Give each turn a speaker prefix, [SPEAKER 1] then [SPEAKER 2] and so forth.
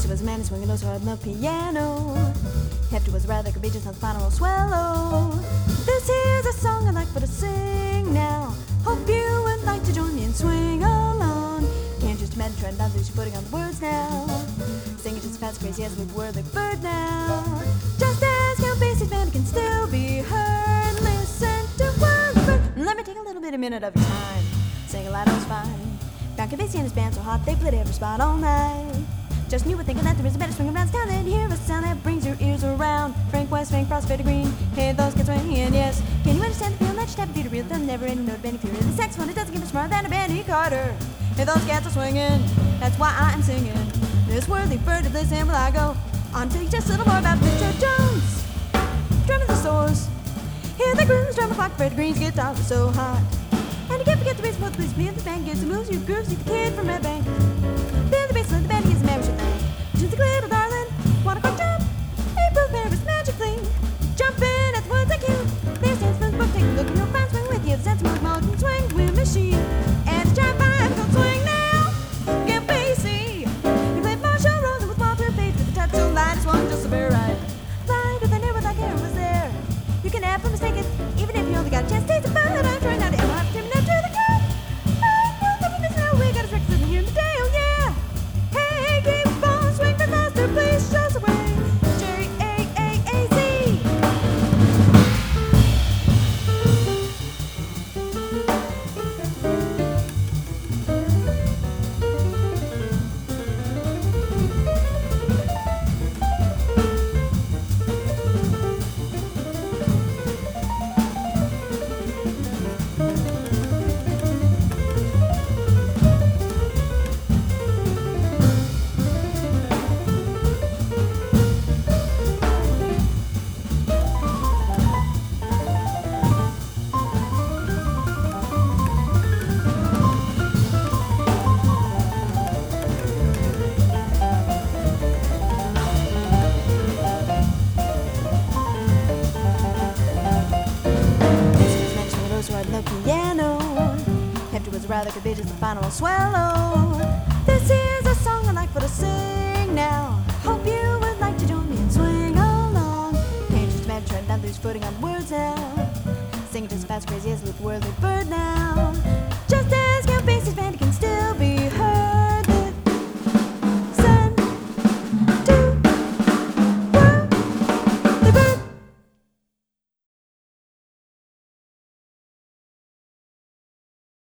[SPEAKER 1] First it was a man swinging those hard on the piano. After was rather like a bitch on the final swallow. This here's a song I'd like for to sing now. Hope you would like to join me and swing along. Can't just imagine trying not to lose you putting on the words now. Singing just fast, crazy as with word like bird now. Just as Count Basie's band can still be heard. Listen to word like bird. Let me take a little bit, a minute of your time. Sing aloud, was fine. Count Basie and his band so hot they played every spot all night. Just you were thinking that there is a better swing around town than hear a sound that brings your ears around. Frank West, Frank Frost, Freddie Green, hey those kids swinging, yes. Can you understand the feeling that you have to do to real them? Never any note of any fury. The saxophone it doesn't get much more than a Benny Carter. Hey those cats are swinging, that's why I'm singing. This worthy bird to listen while I go on to just a little more about Mr. Jones. Drumming the source, hear the grooves, drum clock, Freddie Green's guitar was so hot. And you can't forget the bass, both please me and the band gets the moves, you grooves, you the kid from Red Bank. Then the bass and the band gets the marriage thing. To the little darling, wanna go jump? April's Paris magically. Jumping at the woods like you. There's Stan's Spoon's book, take a look and you'll find swing with you. The sense of motion swing with machine. And the giant bicycle swing now. Count Basie. He played Marshall Rosen with Walter Page with the touch so light, swung just so very right. Lighter than air with like air was there. You can never mistake it, even if you only got a chance to taste it. But I'm trying not to ever have to turn to the crowd. I know that we miss now. We got a record sitting here in the day, oh yeah. Hey, keep on swing the master, please show us the way. Jerry A.A.A.Z. The piano. Afterwards, rather could be just the final swallow. This is a song I'd like for to sing now. Hope you would like to join me and swing along. Can't just imagine trying not to lose footing on words now. Singing just fast, crazy as with worldly bird now.